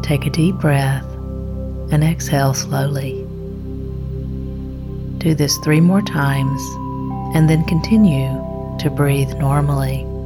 Take a deep breath and exhale slowly. Do this 3 more times and then continue to breathe normally.